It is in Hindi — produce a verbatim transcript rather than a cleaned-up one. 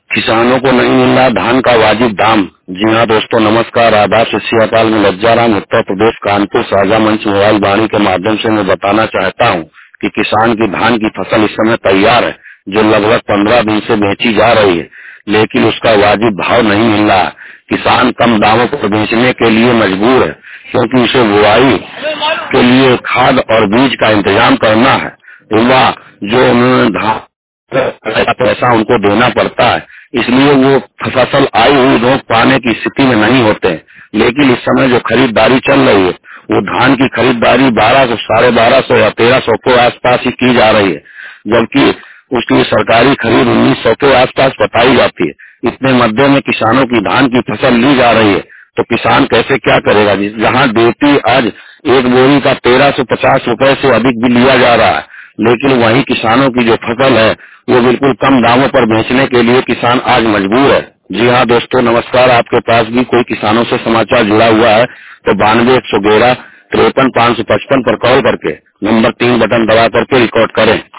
किसानों को नहीं मिल रहा धान का वाजिब दाम। जी हाँ दोस्तों, नमस्कार, आदाब, सत श्री अकाल। में लज्जाराम, उत्तर प्रदेश, कानपुर साझा मंच मोबाइल वाणी के माध्यम से मैं बताना चाहता हूँ कि किसान की धान की फसल इस समय तैयार है, जो लगभग पंद्रह दिन से बेची जा रही है, लेकिन उसका वाजिब भाव नहीं मिल रहा। किसान कम दामों पर बेचने के लिए मजबूर है, क्योंकि उसे बुआई के लिए खाद और बीज का इंतजाम करना है, युवा जो उन्होंने धान पैसा उनको देना पड़ता है, इसलिए वो फसल आई हुई रोक पाने की स्थिति में नहीं होते हैं। लेकिन इस समय जो खरीदारी चल रही है, वो धान की खरीदारी बारह सौ साढ़े बारह सौ या तेरह सौ के आसपास ही की जा रही है, जबकि उसकी सरकारी खरीद उन्नीस सौ के आसपास बताई जाती है। इतने मध्य में किसानों की धान की फसल ली जा रही है, तो किसान कैसे क्या करेगा? जहाँ देती आज एक बोरी का तेरह सौ पचास रुपए से अधिक भी लिया जा रहा है, लेकिन वही किसानों की जो फसल है वो बिल्कुल कम दामों पर बेचने के लिए किसान आज मजबूर है। जी हाँ दोस्तों, नमस्कार। आपके पास भी कोई किसानों से समाचार जुड़ा हुआ है तो बानवे एक सौ ग्यारह तिरपन पाँच सौ पचपन पर कॉल करके नंबर तीन बटन दबा करके रिकॉर्ड करें।